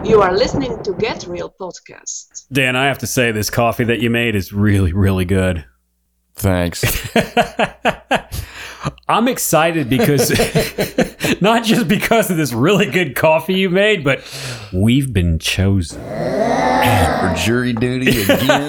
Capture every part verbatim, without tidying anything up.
You are listening to Get Real Podcast. Dan, I have to say, this coffee that you made is really, really good. Thanks. I'm excited because, not just because of this really good coffee you made, but we've been chosen. Man, for jury duty again.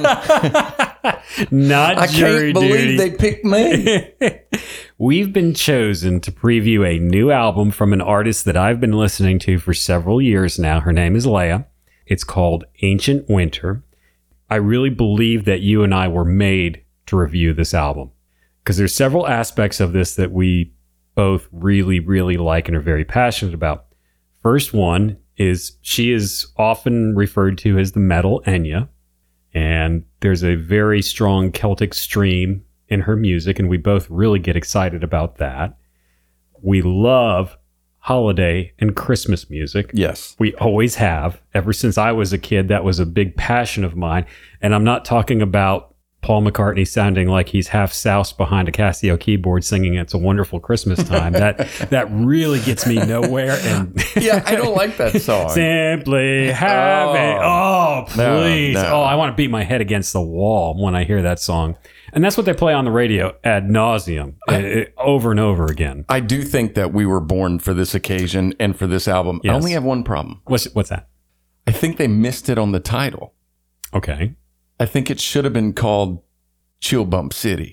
Not I jury can't believe duty. they picked me. We've been chosen to preview a new album from an artist that I've been listening to for several years now. Her name is Leah. It's called Ancient Winter. I really believe that you and I were made to review this album because there's several aspects of this that we both really, really like and are very passionate about. First one is she is often referred to as the metal Enya, and there's a very strong Celtic stream in her music, and we both really get excited about that. We love holiday and Christmas music. Yes. We always have. Ever since I was a kid, that was a big passion of mine. And I'm not talking about Paul McCartney sounding like he's half soused behind a Casio keyboard singing "It's a Wonderful Christmas Time." That that really gets me nowhere. And Yeah, I don't like that song. Simply having, oh, please. No, no. Oh, I want to beat my head against the wall when I hear that song. And that's what they play on the radio ad nauseum, I, over and over again. I do think that we were born for this occasion and for this album. Yes. I only have one problem. What's what's that? I think they missed it on the title. Okay. I think it should have been called Chill Bump City.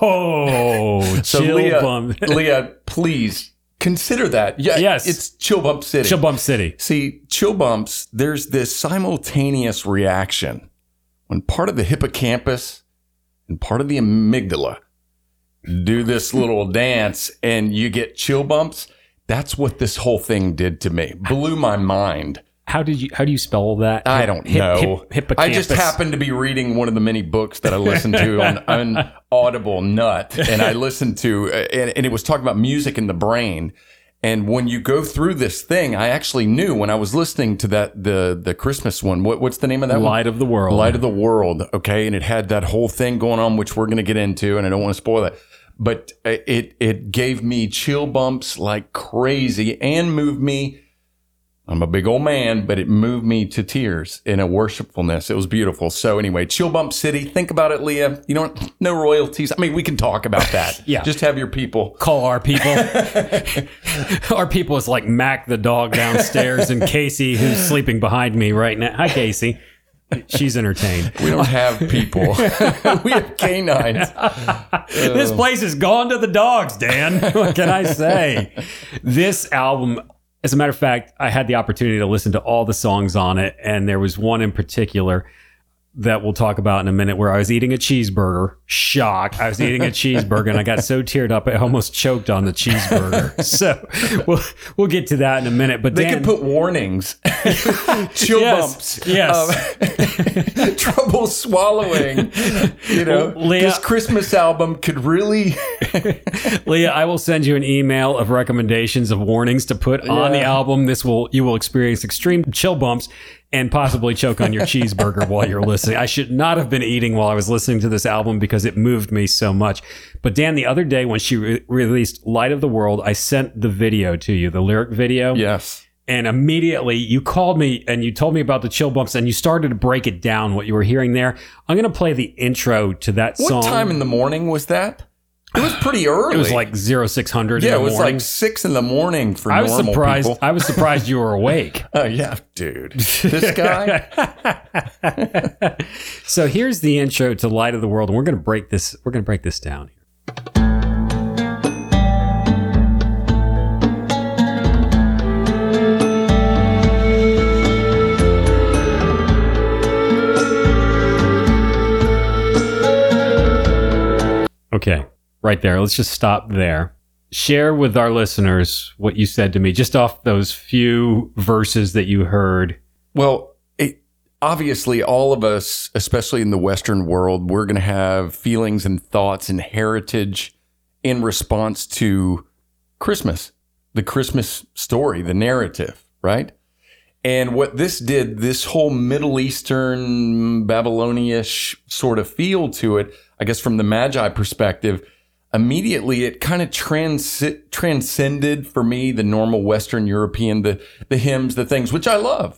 Oh, So Chill Leah, Bump. Leah, please consider that. Yeah, Yes. it's Chill Bump City. Chill Bump City. See, chill bumps, there's this simultaneous reaction when part of the hippocampus and part of the amygdala do this little dance and you get chill bumps. That's what this whole thing did to me. Blew my mind. How did you? How do you spell that? I don't Hip- know. hip- hippocampus. I just happened to be reading one of the many books that I listened to on, on Audible Nut, and I listened to, and, and it was talking about music in the brain. And when you go through this thing, I actually knew when I was listening to that the the Christmas one. What, what's the name of that one? Light of the World. Light of the World. Okay, and it had that whole thing going on, which we're going to get into, and I don't want to spoil it. But it it gave me chill bumps like crazy, and moved me. I'm a big old man, but it moved me to tears in a worshipfulness. It was beautiful. So anyway, Chill Bump City. Think about it, Leah. You know, no royalties. I mean, we can talk about that. Yeah. Just have your people. Call our people. Our people is like Mac the dog downstairs and Casey who's sleeping behind me right now. Hi, Casey. She's entertained. We don't have people. We have canines. This place has gone to the dogs, Dan. What can I say? This album, as a matter of fact, I had the opportunity to listen to all the songs on it, and there was one in particular that we'll talk about in a minute where I was eating a cheeseburger. Shock. I was eating a cheeseburger, and I got so teared up I almost choked on the cheeseburger. So we'll we'll get to that in a minute. But They Dan, could put warnings. Chill Yes, bumps. yes. Um, trouble swallowing. You know, Well, Leah- this Christmas album could really... Leah, I will send you an email of recommendations of warnings to put on the Yeah. album. This will you will experience extreme chill bumps and possibly choke on your cheeseburger while you're listening. I should not have been eating while I was listening to this album because it moved me so much. But Dan, the other day when she re- released Light of the World, I sent the video to you, the lyric video. Yes. And immediately you called me and you told me about the chill bumps and you started to break it down, what you were hearing there. I'm going to play the intro to that What song. time in the morning was that? It was pretty early. It was like zero six hundred yeah, in it the was morning. like six in the morning for I was normal surprised. people. I was surprised you were awake. Oh yeah, dude, this guy. So here's the intro to Light of the World, and we're going to break this. We're going to break this down here. Okay, right there. Let's just stop there. Share with our listeners what you said to me just off those few verses that you heard. Well, it, obviously, all of us, especially in the Western world, we're going to have feelings and thoughts and heritage in response to Christmas, the Christmas story, the narrative, right? And what this did, this whole Middle Eastern, Babylonish sort of feel to it, I guess from the Magi perspective, immediately it kind of trans- transcended for me the normal Western European, the, the hymns, the things, which I love.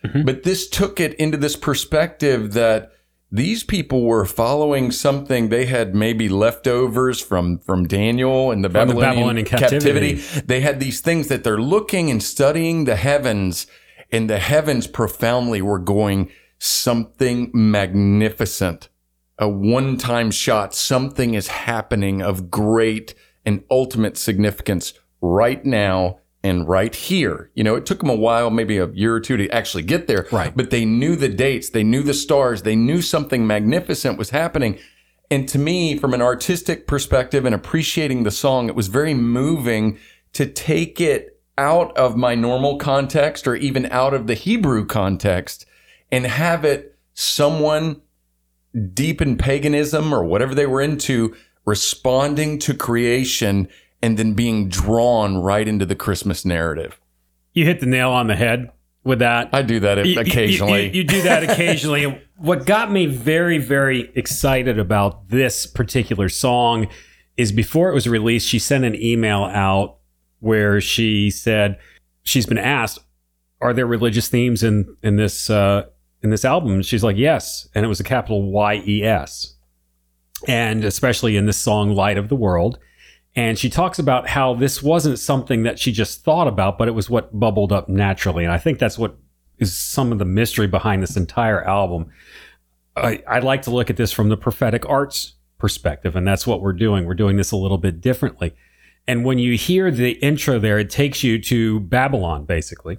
Mm-hmm. But this took it into this perspective that these people were following something they had maybe leftovers from, from Daniel and the From the Babylonian, Babylonian captivity. captivity. They had these things that they're looking and studying the heavens, and the heavens profoundly were going something magnificent. A one-time shot, something is happening of great and ultimate significance right now and right here. You know, it took them a while, maybe a year or two to actually get there. Right. But they knew the dates, they knew the stars, they knew something magnificent was happening. And to me, from an artistic perspective and appreciating the song, it was very moving to take it out of my normal context or even out of the Hebrew context and have it someone deep in paganism or whatever they were into, responding to creation and then being drawn right into the Christmas narrative. You hit the nail on the head with that. I do that You- occasionally. You, you, you do that occasionally. And what got me very, very excited about this particular song is before it was released, she sent an email out where she said she's been asked, "Are there religious themes in in this uh, in this album?" And she's like, "Yes," and it was a capital Y E S, and especially in this song, "Light of the World." And she talks about how this wasn't something that she just thought about, but it was what bubbled up naturally. And I think that's what is some of the mystery behind this entire album. I, I like to look at this from the prophetic arts perspective, and that's what we're doing. We're doing this a little bit differently. And when you hear the intro there, it takes you to Babylon, basically.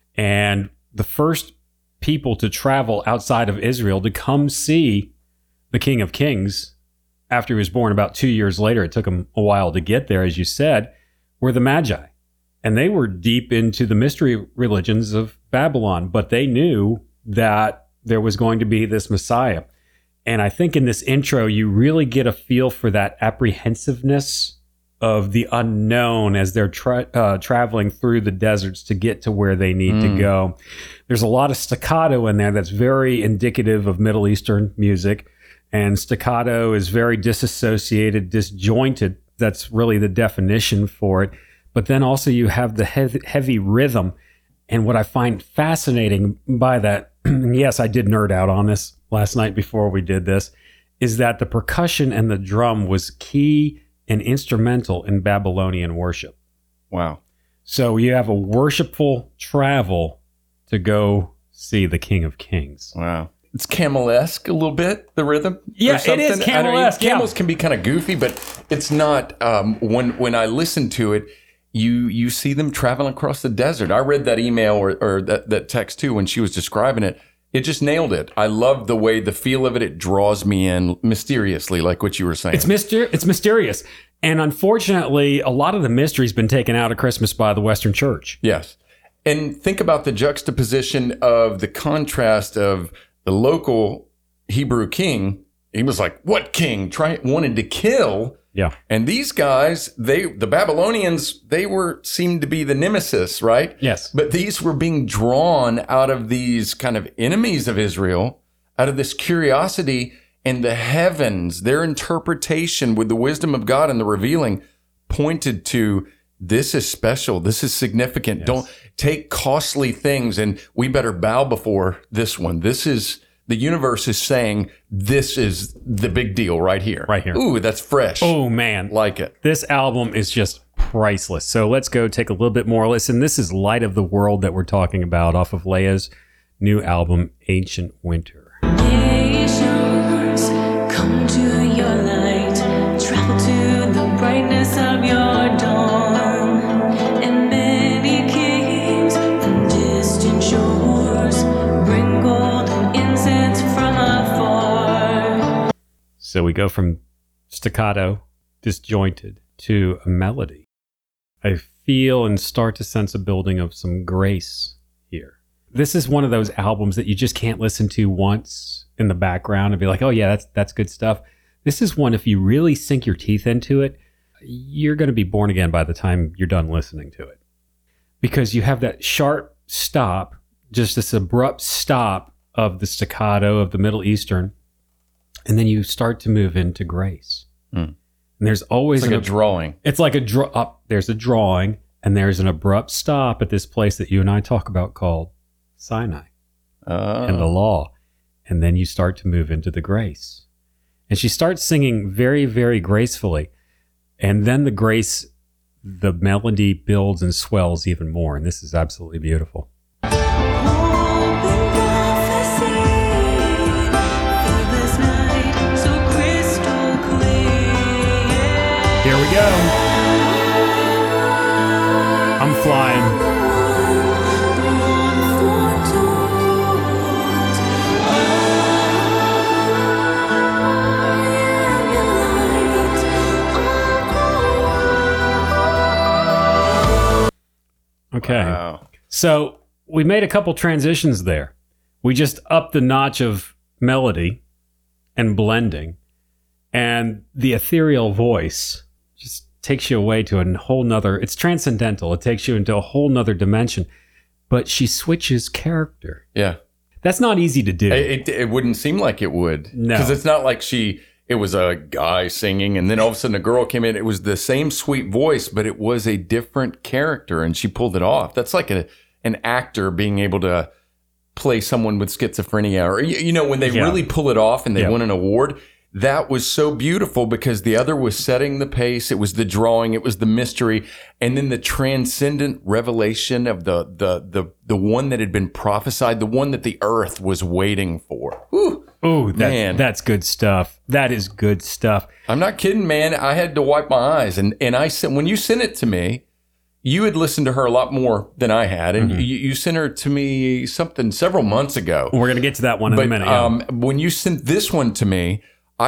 And the first people to travel outside of Israel to come see the King of Kings after he was born about two years later, it took him a while to get there, as you said, were the Magi. And they were deep into the mystery religions of Babylon, but they knew that there was going to be this Messiah. And I think in this intro, you really get a feel for that apprehensiveness of the unknown as they're tra- uh, traveling through the deserts to get to where they need mm. to go. There's a lot of staccato in there that's very indicative of Middle Eastern music. And staccato is very disassociated, disjointed. That's really the definition for it. But then also you have the heavy, heavy rhythm. And what I find fascinating by that, yes, I did nerd out on this last night before we did this, is that the percussion and the drum was key and instrumental in Babylonian worship. Wow. So you have a worshipful travel to go see the King of Kings. Wow. It's camel-esque a little bit, the rhythm. Yeah, it is camel-esque. I mean, camels yeah. can be kind of goofy, but it's not. Um, when when I listen to it, you you see them traveling across the desert. I read that email or, or that, that text too when she was describing it. It just nailed it. I love the way, the feel of it. It draws me in mysteriously, like what you were saying. It's myster- It's mysterious. And unfortunately, a lot of the mystery's been taken out of Christmas by the Western Church. Yes. And think about the juxtaposition of the contrast of the local Hebrew king. He was like, what king? Try wanted to kill. Yeah. And these guys, they the Babylonians, they were seemed to be the nemesis, right? Yes. But these were being drawn out of these kind of enemies of Israel, out of this curiosity, and the heavens, their interpretation with the wisdom of God and the revealing pointed to this is special. This is significant. Yes. Don't take costly things and we better bow before this one. This is, the universe is saying this is the big deal right here. Right here. Ooh, that's fresh. Oh, man. Like it. This album is just priceless. So let's go take a little bit more listen. This is Light of the World that we're talking about off of Leia's new album, Ancient Winter. Nations, come to your light. Travel to the brightness of your dawn. So we go from staccato, disjointed, to a melody. I feel and start to sense a building of some grace here. This is one of those albums that you just can't listen to once in the background and be like, oh yeah, that's that's good stuff. This is one, if you really sink your teeth into it, you're going to be born again by the time you're done listening to it. Because you have that sharp stop, just this abrupt stop of the staccato of the Middle Eastern, and then you start to move into grace. Mm. And there's always it's like an, a drawing. It's like a draw up. There's a drawing, and there's an abrupt stop at this place that you and I talk about called Sinai. Oh. and the law. And then you start to move into the grace. And she starts singing very, very gracefully. And then the grace, the melody builds and swells even more. And this is absolutely beautiful. Here we go. I'm flying. Okay. Wow. So we made a couple transitions there. We just upped the notch of melody and blending, and the ethereal voice just takes you away to a whole nother, it's transcendental. It takes you into a whole nother dimension, but she switches character. Yeah. That's not easy to do. It, it, it wouldn't seem like it would. No. Because it's not like she, it was a guy singing and then all of a sudden a girl came in. It was the same sweet voice, but it was a different character and she pulled it off. That's like a an actor being able to play someone with schizophrenia or, you, you know, when they Yeah. really pull it off and they Yeah. win an award. That was so beautiful because the other was setting the pace. It was the drawing. It was the mystery. And then the transcendent revelation of the, the, the, the one that had been prophesied, the one that the earth was waiting for. Whew. Oh, that's, Man. that's good stuff. That is good stuff. I'm not kidding, man. I had to wipe my eyes. And, and I sent, when you sent it to me, you had listened to her a lot more than I had. And Mm-hmm. you, you sent her to me something several months ago. We're going to get to that one in But a minute. yeah. um, when you sent this one to me,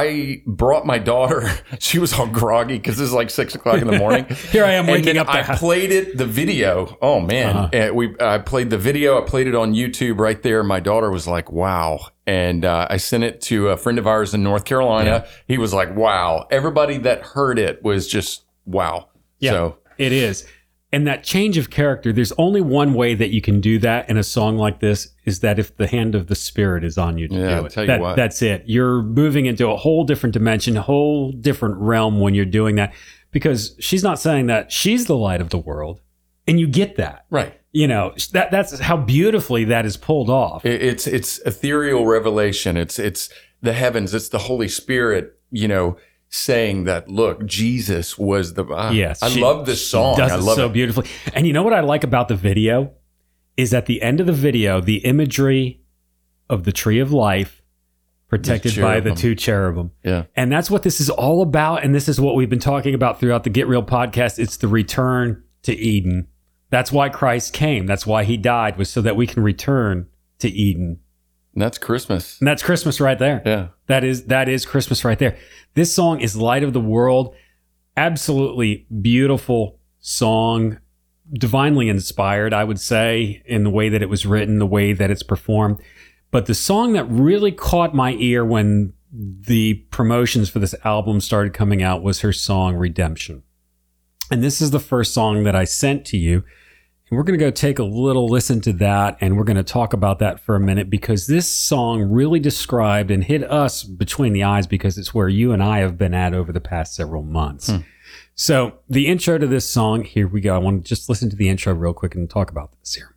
I brought my daughter. She was all groggy because this is like six o'clock in the morning. Here I am And waking then up to I played it, the video. Oh man, Uh-huh. And we I played the video. I played it on YouTube right there. My daughter was like, "Wow!" And uh, I sent it to a friend of ours in North Carolina. He was like, "Wow!" Everybody that heard it was just wow. Yeah, So it is. And that change of character, there's only one way that you can do that in a song like this, is that if the hand of the Spirit is on you to Yeah, do I'll it. tell you That- what. That's it. You're moving into a whole different dimension, a whole different realm when you're doing that, because she's not saying that she's the light of the world. And you get that. right. You know, that that's how beautifully that is pulled off. It- It's it's ethereal revelation. It's it's the heavens. It's the Holy Spirit. You know, saying that. Look, Jesus was the. Ah, Yes. I she- love this she song. Does I it love so it. beautifully. And you know what I like about the video is at the end of the video, the imagery of the tree of life protected by the cherubim. two cherubim. Yeah. And that's what this is all about. And this is what we've been talking about throughout the Get Real podcast. It's the return to Eden. That's why Christ came. That's why he died, was so that we can return to Eden. And that's Christmas. And that's Christmas right there. Yeah. That is that is Christmas right there. This song is Light of the World. Absolutely beautiful song. Divinely inspired, I would say, in the way that it was written, the way that it's performed. But the song that really caught my ear when the promotions for this album started coming out was her song Redemption. And this is the first song that I sent to you. And we're going to go take a little listen to that, and we're going to talk about that for a minute, because this song really described and hit us between the eyes, because it's where you and I have been at over the past several months. Hmm. So the intro to this song, here we go. I want to just listen to the intro real quick and talk about this here.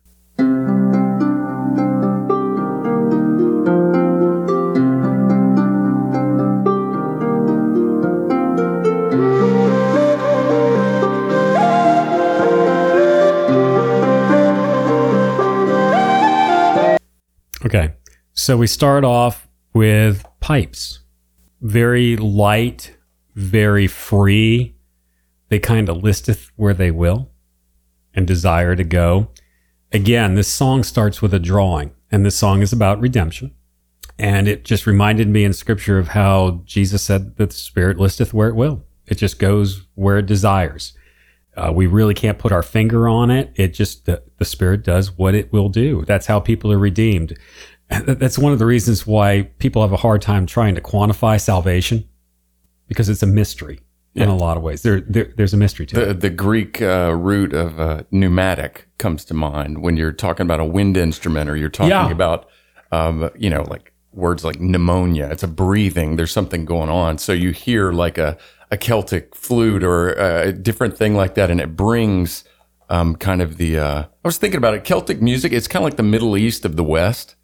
Okay, so we start off with pipes. Very light, very free. They kind of listeth where they will and desire to go. Again, this song starts with a drawing, and this song is about redemption. And it just reminded me in scripture of how Jesus said that the Spirit listeth where it will. It just goes where it desires. Uh, we really can't put our finger on it. It just, the, the Spirit does what it will do. That's how people are redeemed. That's one of the reasons why people have a hard time trying to quantify salvation, because it's a mystery in Yeah. a lot of ways. There, there There's a mystery to The it. the Greek uh, root of uh, pneumatic comes to mind when you're talking about a wind instrument, or you're talking Yeah. about, um, you know, like words like pneumonia. It's a breathing. There's something going on. So you hear like a, a Celtic flute or a different thing like that, and it brings um, kind of the. Uh, I was thinking about it. Celtic music. It's kind of like the Middle East of the West.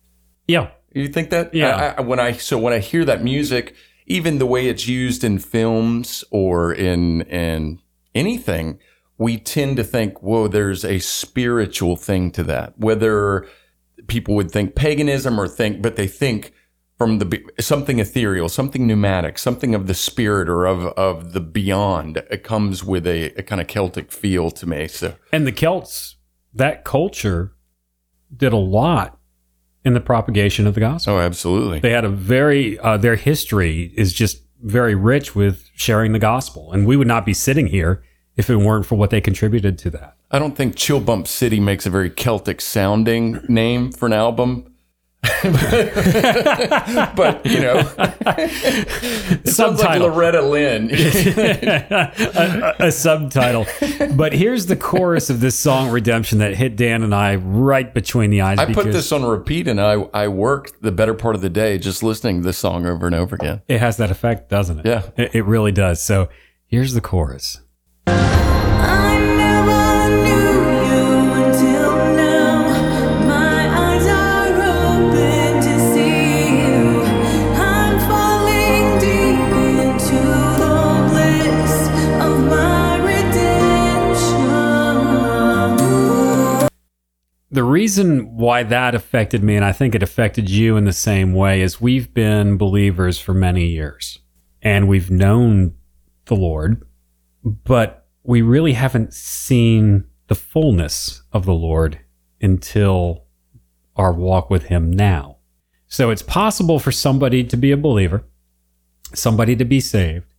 Yeah. You think that? Yeah. I, I, when I so when I hear that music, even the way it's used in films or in in anything, we tend to think, whoa, there's a spiritual thing to that. Whether people would think paganism or think, but they think from the something ethereal, something pneumatic, something of the spirit or of of the beyond. It comes with a, a kind of Celtic feel to me. So, and the Celts, that culture, did a lot in the propagation of the gospel. oh, absolutely. They had a very uh, their history is just very rich with sharing the gospel, and we would not be sitting here if it weren't for what they contributed to that. I don't think Chill Bump City makes a very Celtic sounding name for an album. But, you know, it sounds like Subtitle. Loretta Lynn. a, a, a subtitle. But here's the chorus of this song, Redemption, that hit Dan and I right between the eyes. I put because this on repeat and I, I worked the better part of the day just listening to this song over and over again. it has that effect, doesn't it? Yeah. It, it really does. So here's the chorus. I never knew you until now. My eyes are open to see you. I'm falling deep into the bliss of my redemption. The reason why that affected me, and I think it affected you in the same way, is we've been believers for many years and we've known the Lord, but we really haven't seen the fullness of the Lord until our walk with Him now. So it's possible for somebody to be a believer, somebody to be saved,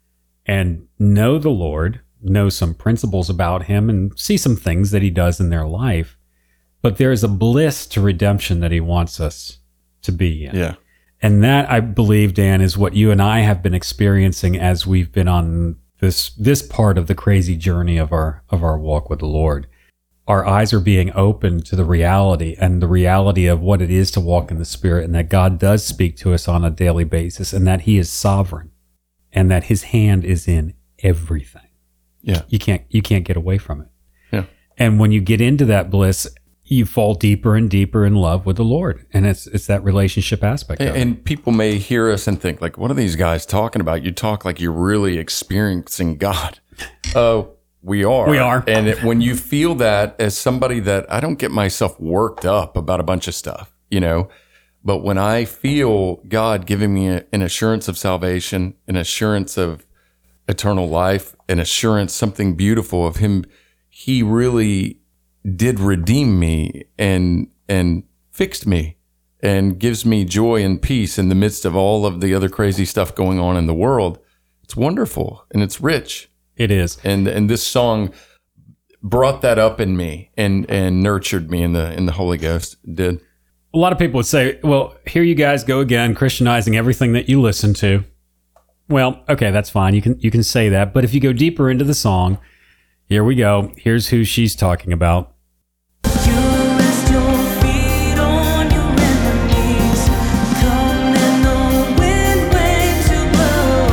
and know the Lord, know some principles about Him, and see some things that He does in their life. But there's a bliss to redemption that He wants us to be in. Yeah. And that, I believe, Dan, is what you and I have been experiencing as we've been on this this part of the crazy journey of our of our walk with the Lord. Our eyes are being opened to the reality and the reality of what it is to walk in the Spirit, and that God does speak to us on a daily basis, and that He is sovereign, and that His hand is in everything. Yeah. You can't you can't get away from it. Yeah. And when you get into that bliss, you fall deeper and deeper in love with the Lord. And it's it's that relationship aspect of And, it. and people may hear us and think, like, what are these guys talking about? You talk like you're really experiencing God. Oh, we are. We are. And it, when you feel that as somebody that I don't get myself worked up about a bunch of stuff, you know, but when I feel God giving me a, an assurance of salvation, an assurance of eternal life, an assurance, something beautiful of Him, He really did redeem me and and fixed me and gives me joy and peace in the midst of all of the other crazy stuff going on in the world. It's wonderful and it's rich. It is. And and this song brought that up in me and and nurtured me in the in the Holy Ghost. It did. A lot of people would say, well, here you guys go again, Christianizing everything that you listen to. Well, okay, that's fine. You can you can say that. But if you go deeper into the song, here we go. Here's who she's talking about. You rest your feet on your enemies. Come and the wind waves you blow.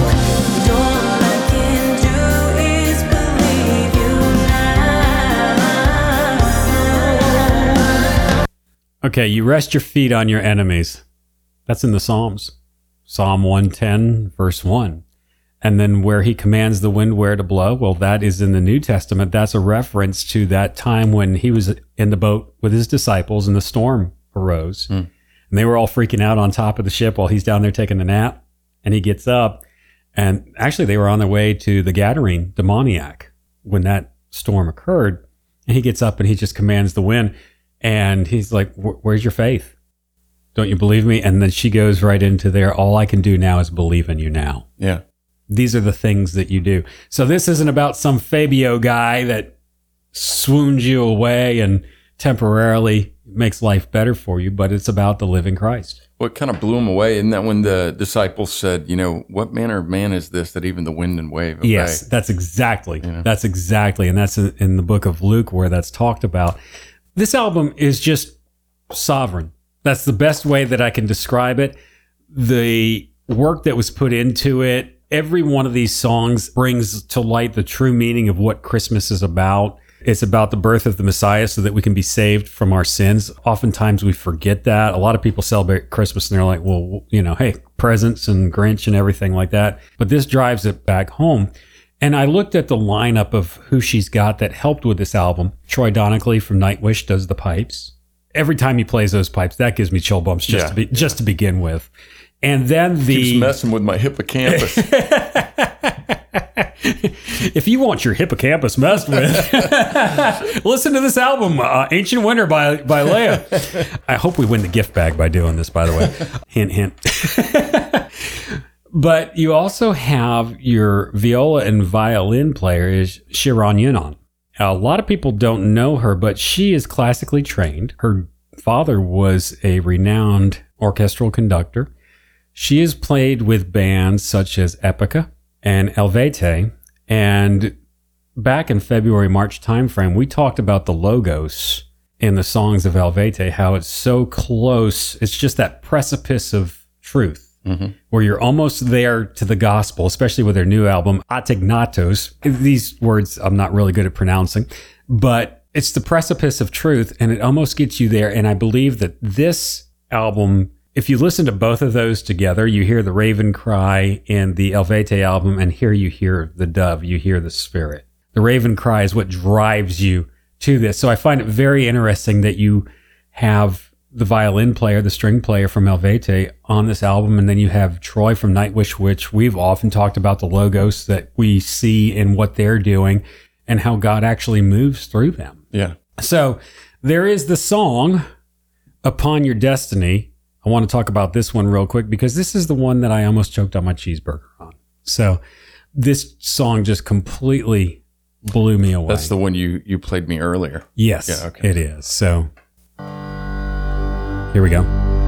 All I can do is believe you now. Okay, you rest your feet on your enemies. That's in the Psalms. Psalm one ten, verse one. And then where He commands the wind where to blow, well, that is in the New Testament. That's a reference to that time when He was in the boat with His disciples and the storm arose. Mm. And they were all freaking out on top of the ship while He's down there taking a nap. And He gets up. And actually, they were on their way to the Gadarene demoniac when that storm occurred. And He gets up and He just commands the wind. And He's like, where's your faith? Don't you believe me? And then she goes right into there. All I can do now is believe in you now. Yeah. These are the things that you do. So this isn't about some Fabio guy that swoons you away and temporarily makes life better for you, but it's about the living Christ. What kind of blew him away? Isn't that when the disciples said, you know, what manner of man is this that even the wind and wave obey? Yes, that's exactly. You know? That's exactly. And that's in, in the book of Luke where that's talked about. This album is just sovereign. That's the best way that I can describe it. The work that was put into it, every one of these songs brings to light the true meaning of what Christmas is about. It's about the birth of the Messiah so that we can be saved from our sins. Oftentimes we forget that. A lot of people celebrate Christmas and they're like, well, you know, hey, presents and Grinch and everything like that. But this drives it back home. And I looked at the lineup of who she's got that helped with this album. Troy Donockley from Nightwish does the pipes. Every time he plays those pipes, that gives me chill bumps just, Yeah, to, be, yeah. just to begin with. And then the... Keeps messing with my hippocampus. If you want your hippocampus messed with, listen to this album, uh, Ancient Winter by, by Leia. I hope we win the gift bag by doing this, by the way. Hint, hint. But you also have your viola and violin player is Sharon Yunan. A lot of people don't know her, but she is classically trained. Her father was a renowned orchestral conductor. She has played with bands such as Epica and Helvete. And back in February, March timeframe, we talked about the logos in the songs of Helvete, how it's so close. It's just that precipice of truth. Mm-hmm. Where you're almost there to the gospel, especially with their new album, Atignatos. These words I'm not really good at pronouncing, but it's the precipice of truth and it almost gets you there. And I believe that this album, if you listen to both of those together, you hear the raven cry in the Helvete album, and here you hear the dove, you hear the spirit. The raven cry is what drives you to this. So I find it very interesting that you have the violin player, the string player from Helvete on this album. And then you have Troy from Nightwish, which we've often talked about the logos that we see in what they're doing and how God actually moves through them. Yeah. So there is the song Upon Your Destiny. I want to talk about this one real quick because this is the one that I almost choked on my cheeseburger on. So this song just completely blew me away. That's the one you, you played me earlier. Yes, Yeah, okay. it is. So here we go.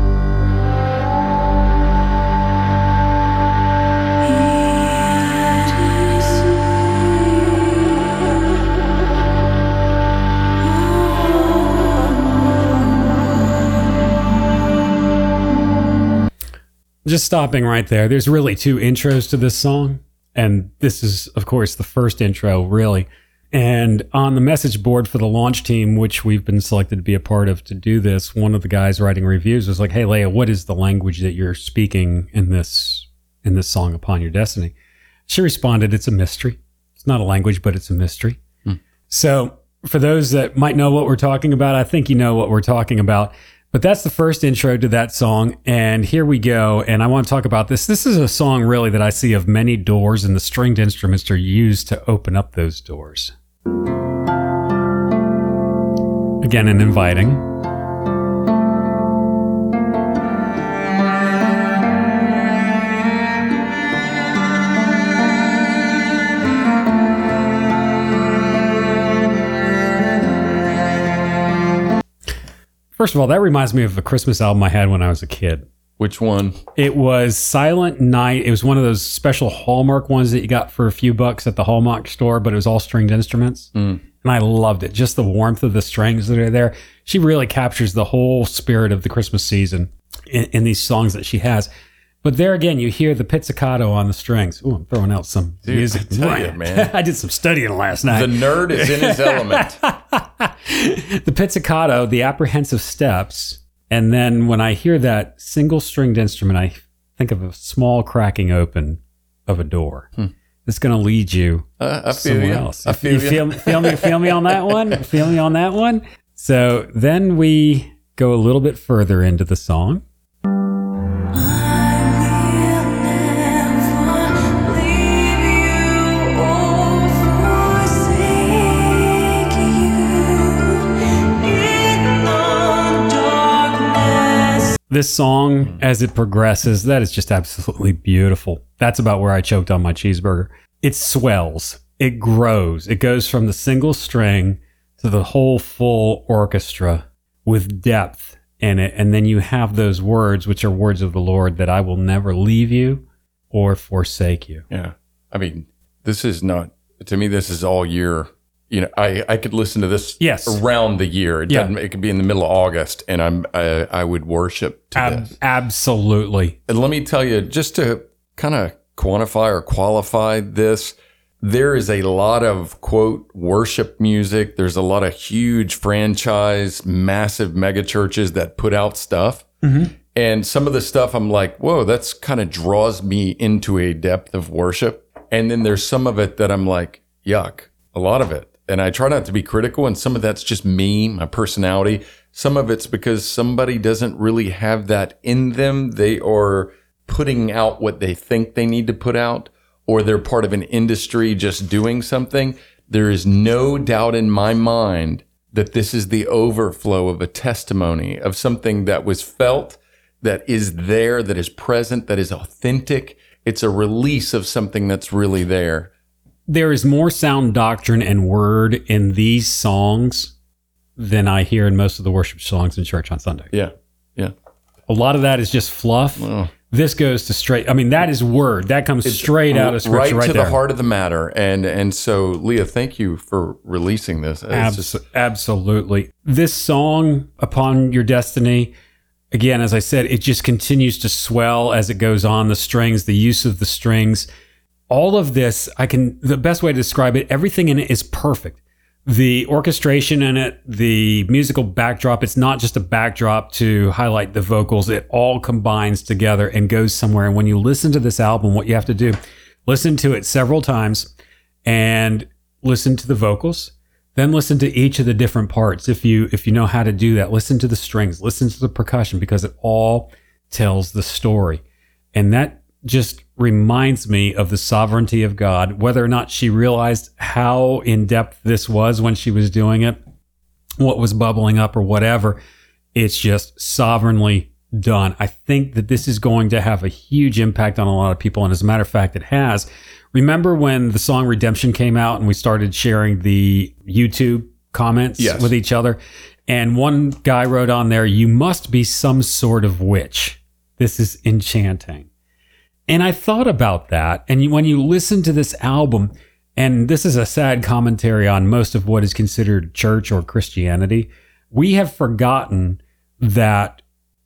Just stopping right there. There's really two intros to this song. And this is, of course, the first intro, really. And on the message board for the launch team, which we've been selected to be a part of to do this, one of the guys writing reviews was like, hey, Leia, what is the language that you're speaking in this in this song, Upon Your Destiny? She responded, it's a mystery. It's not a language, but it's a mystery. Hmm. So for those that might know what we're talking about, I think you know what we're talking about. But that's the first intro to that song. And here we go. And I want to talk about this. This is a song really that I see of many doors, and the stringed instruments are used to open up those doors. Again, and inviting. First of all, that reminds me of a Christmas album I had when I was a kid. Which one? It was Silent Night. It was one of those special Hallmark ones that you got for a few bucks at the Hallmark store, but it was all stringed instruments. Mm. And I loved it. Just the warmth of the strings that are there. She really captures the whole spirit of the Christmas season in, in these songs that she has. But there again, you hear the pizzicato on the strings. Ooh, I'm throwing out some Dude, music. I tell you, man. I did some studying last night. The nerd is in his element. The pizzicato, the apprehensive steps. And then when I hear that single stringed instrument, I think of a small cracking open of a door. Hmm. It's going to lead you uh, I feel somewhere you. else. I feel you you. Feel, feel me, feel me on that one? Feel me on that one? So then we go a little bit further into the song. This song, as it progresses, that is just absolutely beautiful. That's about where I choked on my cheeseburger. It swells. It grows. It goes from the single string to the whole full orchestra with depth in it. And then you have those words, which are words of the Lord, that I will never leave you or forsake you. Yeah. I mean, this is not, to me, this is all year. You know, I, I could listen to this yes. around the year. It, yeah. doesn't, it could be in the middle of August, and I'm I, I would worship to Ab- this. Absolutely. And let me tell you, just to kind of quantify or qualify this, there is a lot of, quote, worship music. There's a lot of huge franchise, massive mega churches that put out stuff. Mm-hmm. And some of the stuff I'm like, whoa, that's kind of draws me into a depth of worship. And then there's some of it that I'm like, yuck, a lot of it. And I try not to be critical. And some of that's just me, my personality. Some of it's because somebody doesn't really have that in them. They are putting out what they think they need to put out, or they're part of an industry just doing something. There is no doubt in my mind that this is the overflow of a testimony of something that was felt, that is there, that is present, that is authentic. It's a release of something that's really there. There is more sound doctrine and word in these songs than I hear in most of the worship songs in church on Sunday. Yeah, yeah. A lot of that is just fluff. Oh. This goes to straight. I mean, that is word. That comes It's straight out of scripture right, right, to there. the heart of the matter. And and so, Leah, thank you for releasing this. It's Abs- just- absolutely. This song, Upon Your Destiny, again, as I said, it just continues to swell as it goes on. The strings, the use of the strings, all of this, I can, the best way to describe it, everything in it is perfect. The orchestration in it, the musical backdrop, it's not just a backdrop to highlight the vocals. It all combines together and goes somewhere. And when you listen to this album, what you have to do, listen to it several times and listen to the vocals. Then listen to each of the different parts. If you if you know how to do that, listen to the strings, listen to the percussion, because it all tells the story. And that just reminds me of the sovereignty of God, whether or not she realized how in-depth this was when she was doing it, what was bubbling up or whatever. It's just sovereignly done. I think that this is going to have a huge impact on a lot of people. And as a matter of fact, it has. Remember when the song Redemption came out and we started sharing the YouTube comments Yes. with each other? And one guy wrote on there, "You must be some sort of witch. This is enchanting." And I thought about that. And you, when you listen to this album, and this is a sad commentary on most of what is considered church or Christianity, we have forgotten that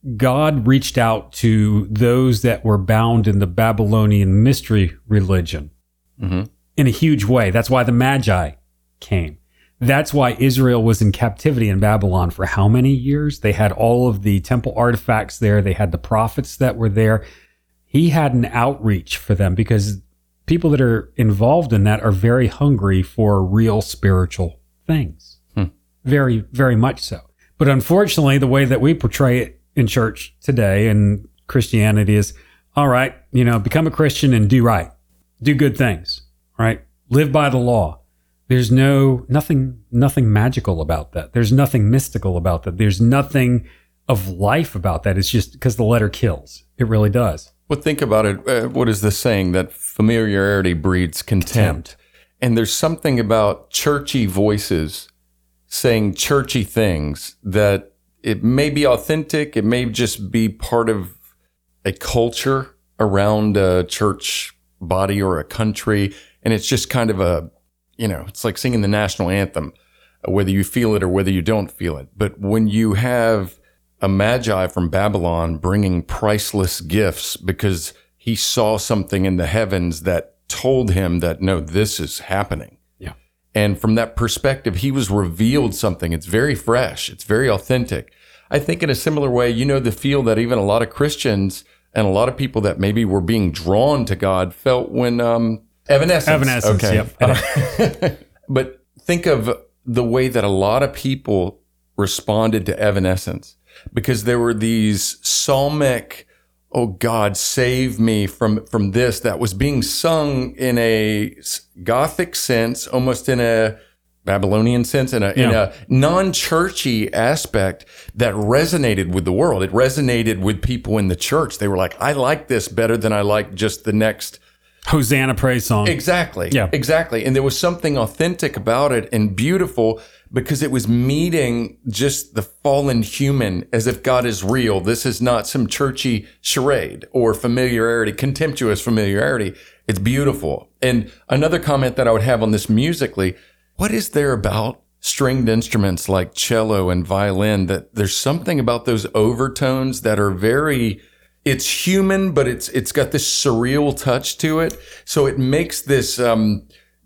God reached out to those that were bound in the Babylonian mystery religion Mm-hmm. in a huge way. That's why the Magi came. That's why Israel was in captivity in Babylon for how many years? They had all of the temple artifacts there. They had the prophets that were there. He had an outreach for them because people that are involved in that are very hungry for real spiritual things. Hmm. Very, very much so. But unfortunately, the way that we portray it in church today and Christianity is, all right, you know, become a Christian and do right. Do good things, right? Live by the law. There's no, nothing, nothing magical about that. There's nothing mystical about that. There's nothing of life about that. It's just because the letter kills. It really does. Well, think about it. Uh, what is this saying? That familiarity breeds contempt. Contempt. And there's something about churchy voices saying churchy things that it may be authentic. It may just be part of a culture around a church body or a country. And it's just kind of a, you know, it's like singing the national anthem, whether you feel it or whether you don't feel it. But when you have a magi from Babylon bringing priceless gifts because he saw something in the heavens that told him that, no, this is happening. Yeah. And from that perspective, he was revealed something. It's very fresh. It's very authentic. I think in a similar way, you know, the feel that even a lot of Christians and a lot of people that maybe were being drawn to God felt when um, Evanescence. Evanescence, Okay. yep. Uh, but think of the way that a lot of people responded to Evanescence, because there were these psalmic, oh God, save me from, from this, that was being sung in a Gothic sense, almost in a Babylonian sense, in a, in Yeah. a non-churchy aspect that resonated with the world. It resonated with people in the church. They were like, I like this better than I like just the next Hosanna praise song. Exactly. Yeah. Exactly. And there was something authentic about it and beautiful because it was meeting just the fallen human as if God is real. This is not some churchy charade or familiarity, contemptuous familiarity. It's beautiful. And another comment that I would have on this musically, what is there about stringed instruments like cello and violin that there's something about those overtones that are very, it's human, but it's it's got this surreal touch to it. So it makes this um,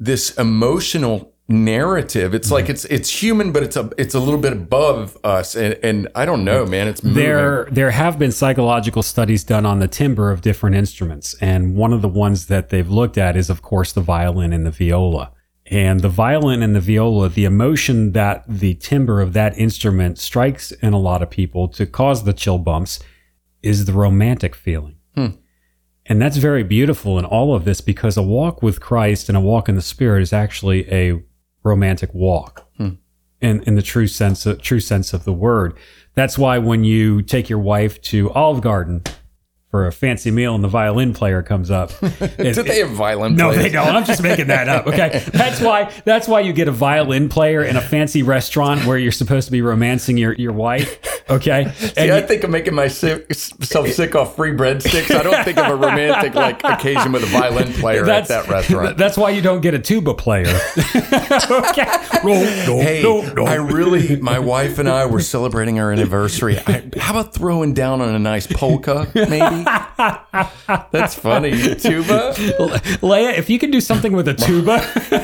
this emotional narrative. It's like it's it's human, but it's a it's a little bit above us. And, and I don't know, man. It's moving. There, there have been psychological studies done on the timbre of different instruments, and one of the ones that they've looked at is, of course, the violin and the viola. And the violin and the viola, the emotion that the timbre of that instrument strikes in a lot of people to cause the chill bumps is the romantic feeling. Hmm. And that's very beautiful in all of this, because a walk with Christ and a walk in the Spirit is actually a romantic walk Hmm. in, in the true sense of, true sense of the word. That's why when you take your wife to Olive Garden for a fancy meal and the violin player comes up. Do they have violin No, players? they don't. I'm just making that up. Okay. That's why that's why you get a violin player in a fancy restaurant where you're supposed to be romancing your, your wife. Okay. See, And I you- think I'm making myself sick off free breadsticks. I don't think of a romantic like occasion with a violin player at that restaurant. That's why you don't get a tuba player. Okay. No, no, Hey, no, no. I really, my wife and I were celebrating our anniversary. I, how about throwing down on a nice polka, maybe? That's funny. Tuba? Leia, if you can do something with a tuba.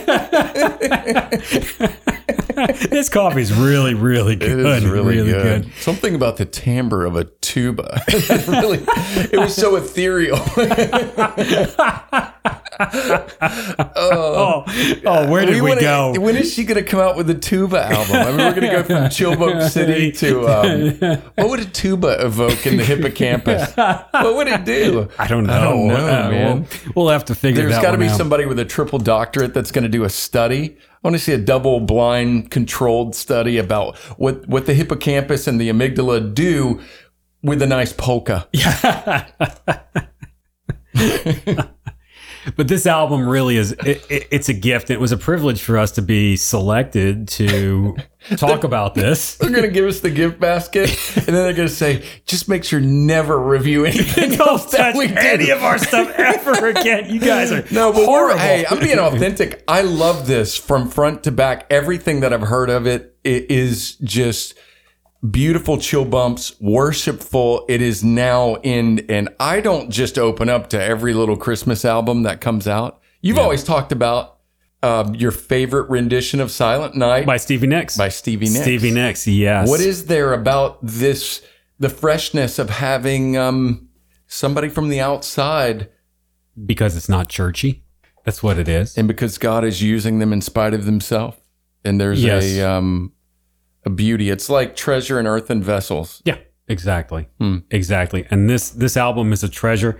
This coffee's really, really good. It is really, good. good. Something about the timbre of a tuba. really, it was so ethereal. Oh, oh, where did we, wanna- go? When is she going to come out with a tuba album? I mean, we're going to go from Chillbump City to um, what would a tuba evoke in the hippocampus? What would it do? I don't know. I don't know, Uh, man. We'll, we'll have to figure There's that got to one be out. somebody with a triple doctorate that's going to do a study. I want to see a double blind controlled study about what, what the hippocampus and the amygdala do with a nice polka. But this album really is, it, it, it's a gift. It was a privilege for us to be selected to talk about this. They're going to give us the gift basket, and then they're going to say, just make sure never review anything Don't else that touch we do. any of our stuff ever again. You guys are No, but we're, horrible. hey, I'm being authentic. I love this from front to back. Everything that I've heard of it, it is just beautiful chill bumps, worshipful. It is now in, and I don't just open up to every little Christmas album that comes out. You've always talked about um, your favorite rendition of Silent Night By Stevie Nicks. by Stevie Nicks. Stevie Nicks, yes. What is there about this, the freshness of having um, somebody from the outside, Because it's not churchy. That's what it is. and because God is using them in spite of themselves? And there's Yes. a um, a beauty. It's like treasure in earthen vessels. Yeah, exactly. Hmm. Exactly. And this this album is a treasure.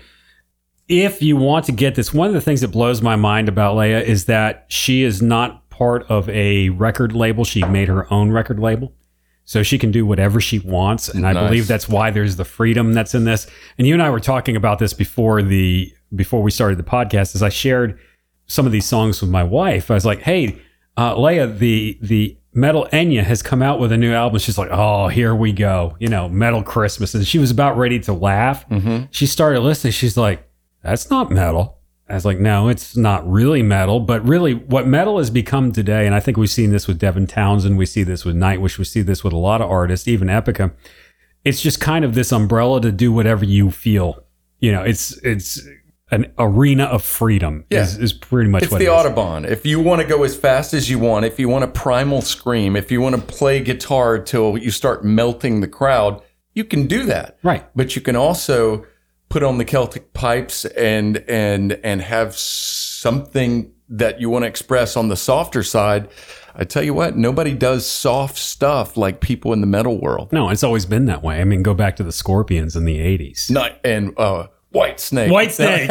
If you want to get this, one of the things that blows my mind about Leia is that she is not part of a record label. She made her own record label. So she can do whatever she wants. And I Nice. believe that's why there's the freedom that's in this. And you and I were talking about this before the before we started the podcast, as I shared some of these songs with my wife. I was like, hey, uh, Leia, the the Metal Enya has come out with a new album. She's like, oh, here we go. You know, Metal Christmas. And she was about ready to laugh. Mm-hmm. She started listening. She's like, that's not metal. I was like, no, it's not really metal. But really, what metal has become today, and I think we've seen this with Devin Townsend, we see this with Nightwish, we see this with a lot of artists, even Epica. It's just kind of this umbrella to do whatever you feel. You know, it's it's an arena of freedom. Yeah. is, is pretty much It's what the it is. Autobahn. If you want to go as fast as you want, if you want a primal scream, if you want to play guitar till you start melting the crowd, you can do that. Right. But you can also put on the Celtic pipes and and and have something that you want to express on the softer side. I tell you what, nobody does soft stuff like people in the metal world. No, it's always been that way. I mean, go back to the Scorpions in the eighties. Not and uh, White Snake. White Snake.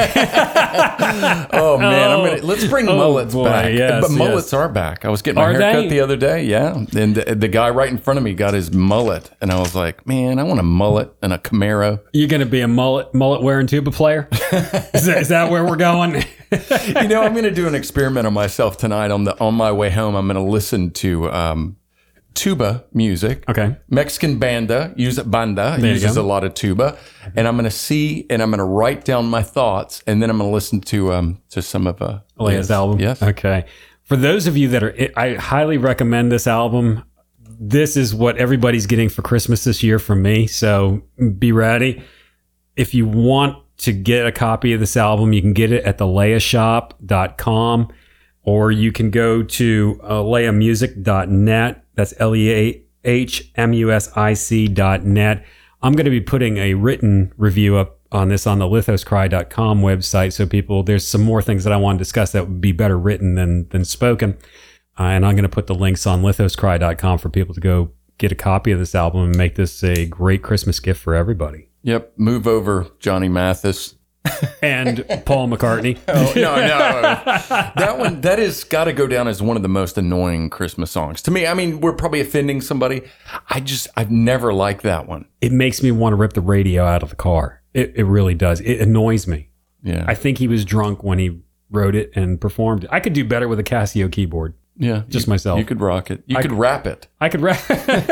Oh man, I'm gonna let's bring Oh, mullets boy, back. yes, but mullets yes. are back. I was getting my Are hair they? cut the other day, yeah, and the, the guy right in front of me got his mullet, and I was like, man, I want a mullet and a Camaro. You're going to be a mullet mullet wearing tuba player? is, that, is that where we're going? You know, I'm gonna do an experiment on myself tonight. On the on my way home, I'm gonna listen to um, tuba music. Okay. Mexican banda, use banda There you uses go. a lot of tuba, and I'm gonna see and I'm gonna write down my thoughts, and then I'm gonna listen to um to some of uh, Leia's album. Yes. Okay. For those of you that are, I highly recommend this album. This is what everybody's getting for Christmas this year from me. So be ready. If you want to get a copy of this album, you can get it at the leia shop dot com, or you can go to uh, leah music dot net. That's L E A H M U S I C dot net. I'm going to be putting a written review up on this on the lithos cry dot com website. So people, there's some more things that I want to discuss that would be better written than than spoken. Uh, and I'm going to put the links on lithos cry dot com for people to go get a copy of this album and make this a great Christmas gift for everybody. Yep. Move over, Johnny Mathis. And Paul McCartney. Oh, no, no. That one, that has got to go down as one of the most annoying Christmas songs. To me, I mean, we're probably offending somebody. I just, I've never liked that one. It makes me want to rip the radio out of the car. It, it really does. It annoys me. Yeah. I think he was drunk when he wrote it and performed it. I could do better with a Casio keyboard. Yeah. Just you, myself. You could rock it. You I could could- rap it. I could rap.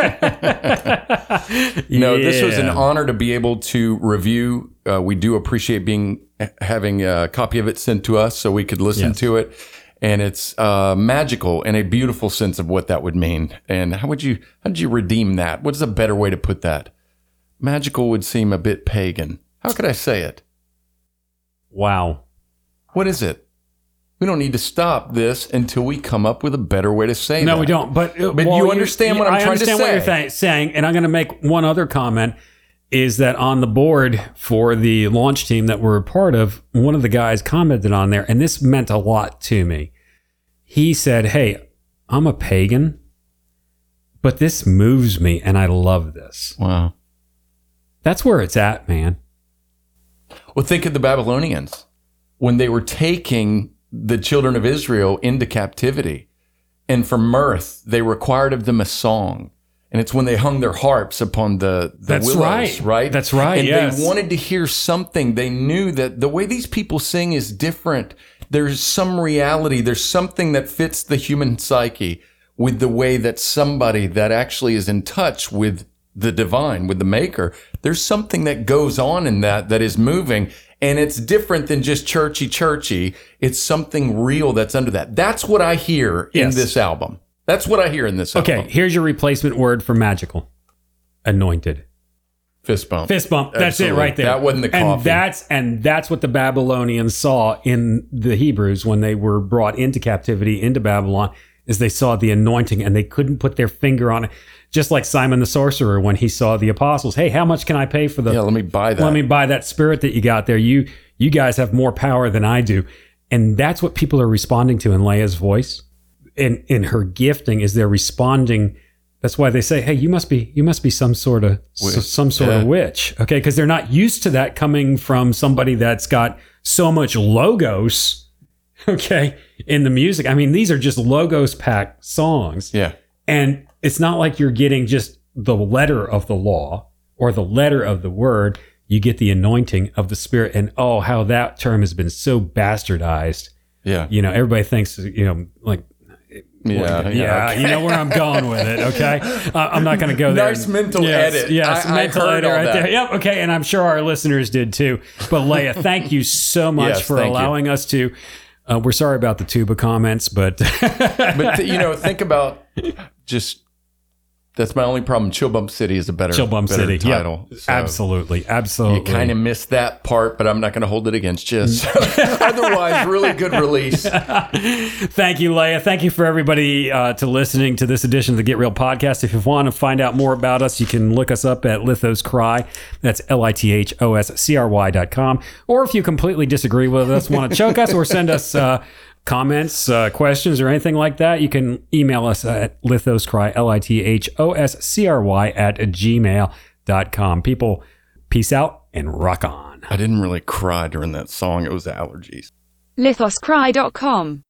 No, this was an Yeah. honor to be able to review. Uh, we do appreciate being having a copy of it sent to us so we could listen Yes. to it. And it's uh, magical and a beautiful sense of what that would mean. And how would you how did you redeem that? What's a better way to put that? Magical would seem a bit pagan. How could I say it? Wow. What is it? We don't need to stop this until we come up with a better way to say No, that. we don't. But, uh, But while you understand what I'm I trying to understand what you're say. th- saying. And I'm going to make one other comment is that on the board for the launch team that we're a part of, one of the guys commented on there, and this meant a lot to me. He said, hey, I'm a pagan, but this moves me and I love this. Wow. That's where it's at, man. Well, think of the Babylonians when they were taking the children of Israel into captivity. And for mirth, they required of them a song. And it's when they hung their harps upon the, the That's willows, right. right? That's right, And yes. they wanted to hear something. They knew that the way these people sing is different. There's some reality. There's something that fits the human psyche with the way that somebody that actually is in touch with the divine, with the maker. There's something that goes on in that that is moving. And it's different than just churchy, churchy. It's something real that's under that. That's what I hear in Yes. this album. That's what I hear in this Okay, album. here's your replacement word for magical. Anointed. Fist bump. Fist bump. That's Absolutely. it right there. That wasn't the and coffee. that's and that's what the Babylonians saw in the Hebrews when they were brought into captivity into Babylon, is they saw the anointing and they couldn't put their finger on it. Just like Simon the sorcerer when he saw the apostles. Hey, how much can I pay for the Yeah, let me buy that. let me buy that spirit that you got there. You you guys have more power than I do. And that's what people are responding to in Leah's voice. In in her gifting is they're responding. That's why they say, "Hey, you must be you must be some sort of Witch. s- some sort Yeah. of witch." Okay, because they're not used to that coming from somebody that's got so much logos. Okay, in the music. I mean, these are just logos packed songs. Yeah. And it's not like you're getting just the letter of the law or the letter of the word. You get the anointing of the Spirit. And oh, how that term has been so bastardized. Yeah. You know, everybody thinks, you know, like, Yeah. yeah, okay. you know where I'm going with it. Okay. Uh, I'm not going to go there. Nice mental yes, edit. Yes, I- I mental heard edit all right that. there. Yep. Okay. And I'm sure our listeners did too. But Leah, thank you so much Yes, for thank you. allowing us to. Uh, we're sorry about the tuba comments, but But, th- you know, think about just, that's my only problem. Chill Bump City is a better, Chill Bump better City. title. Yep. So Absolutely. Absolutely. You kind of missed that part, but I'm not going to hold it against you. So, otherwise, really good release. Thank you, Leah. Thank you for everybody uh, to listening to this edition of the Get Real podcast. If you want to find out more about us, you can look us up at Lithos Cry. That's L I T H O S C R Y dot com. Or if you completely disagree with us, want to choke us, or send us uh, comments, uh, questions, or anything like that, you can email us at lithoscry, L I T H O S C R Y, at gmail dot com. People, peace out and rock on. I didn't really cry during that song. It was allergies. lithos cry dot com